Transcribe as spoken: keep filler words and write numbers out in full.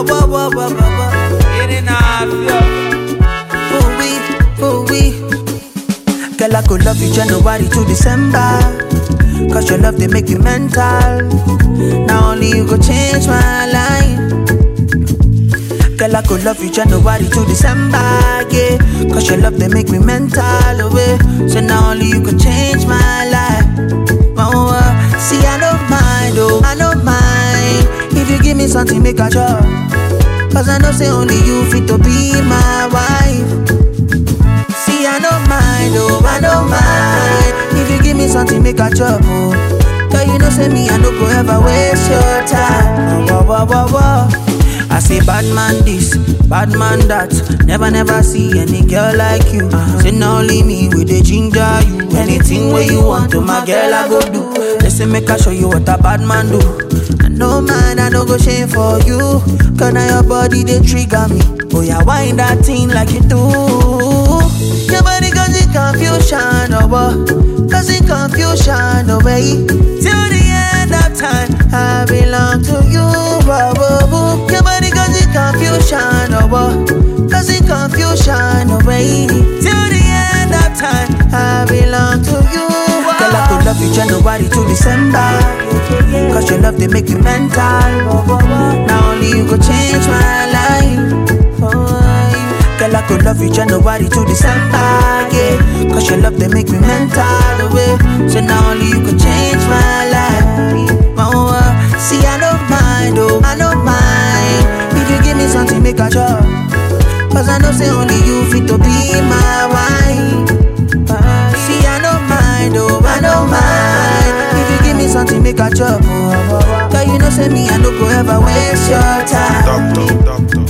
whoa, whoa, whoa, whoa, whoa. In and out, Ooh wee, ooh wee. Girl, I could love you January to December. Cause your love, they make me mental. Now only you go change my life. Girl, I could love you January to December, yeah. Cause your love, they make me mental, away. So now only you could change my life. Oh, uh, see, I don't mind, oh, I don't mind. If you give me something, make a job. Cause I know say only you fit to be my wife. See, I don't mind, oh, I don't mind. If you give me something, make a job, oh. Cause you know say me, I no go ever waste your time. Whoa, whoa, whoa, whoa. I say bad man this, bad man that. Never, never see any girl like you. uh-huh. Say now only me with the ginger you. Anything where you want to my girl I go do. Listen make I show you what a bad man do. I know man I don't go shame for you. Cause now your body they trigger me. Oh yeah, wind that thing like you do. Your body cause it confusion, oh boy. Cause it confusion, oh baby. Till the end of time I belong to you, oh, oh, oh. Your body cause it confusion, oh boy. Cause it confusion, oh baby. Till the end of time I belong to you, oh. Girl, I could love you January to December. Cause your love they make me mental. Now only you go change my life. Girl, I could love you January to December, yeah. Cause your love they make me mental, away. So now only you could change my life. Oh, uh, see I don't mind, oh, I don't mind. If you give me something, make a job. Cause I know say only you fit to be my wife. uh, See I don't mind, oh, I don't mind. If you give me something, make a job, oh. Cause you know say me, I no go ever waste your time. Doctor, doctor.